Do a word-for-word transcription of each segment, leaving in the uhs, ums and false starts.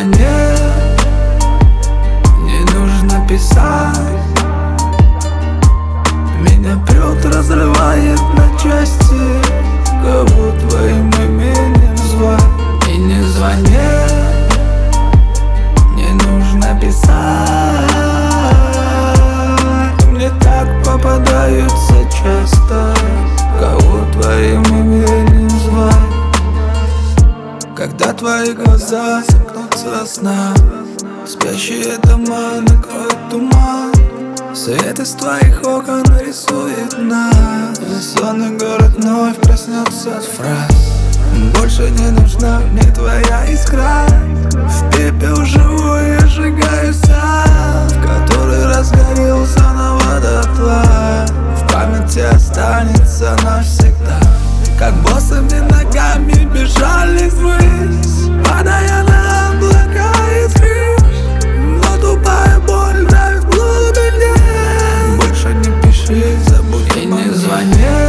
звони, не нужно писать. Меня прет, разрывает на части, кого твоим именем звать. И не звони, не нужно писать. Мне так попадаются часто, кого твоим именем звать. Когда твои глаза сомкнутся сна, спящие дома накроют туман. Свет из твоих окон рисует нас. Бессонный город вновь проснется от фраз. Больше не нужна мне твоя искра. В пепел живой я сжигаю сад, в который разгорелся заново дотла. В памяти останется навсегда, как босыми ногами бежали ввысь, падая на облака из крыш. Но тупая боль давит в глубине. Больше не пиши, забудь и не звони,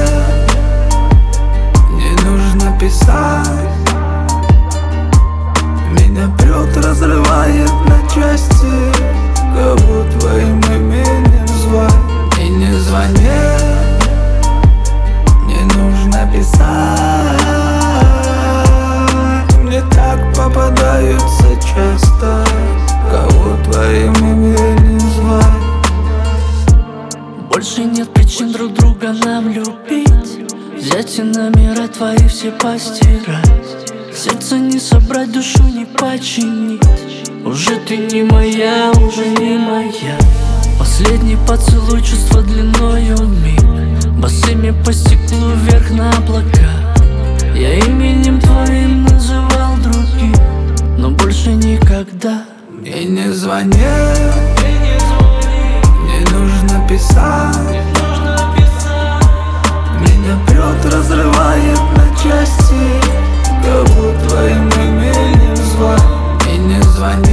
не нужно писать. Меня прет, разрывает на части, кого твоим именем звать. И не звони, не нужно писать. Мне так попадаются часто, кого твоим именем звать. Больше нет причин друг друга нам любить, взять и номера твои все постирать. Сердце не собрать, душу не починить. Уже ты не моя, уже не моя. Последний поцелуй, чувство длиною миг, босыми по стеклу вверх на облака. Я именем твоим называл других, но больше никогда. И не звони, не нужно писать. Меня прет, разрывает на части, кого твоим именем звать. И не звони,